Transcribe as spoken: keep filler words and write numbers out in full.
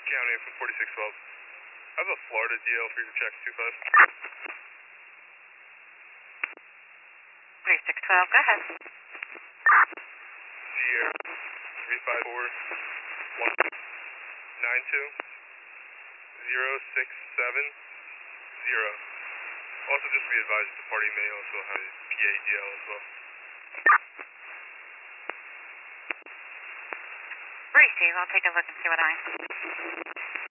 County from forty-six twelve. I have a Florida D L for your check two five. thirty-six twelve, go ahead. Sierra three five four one nine two zero six seven zero. Also, just be advised, the party may also have a P A D L as well. Receive, I'll take a look and see what I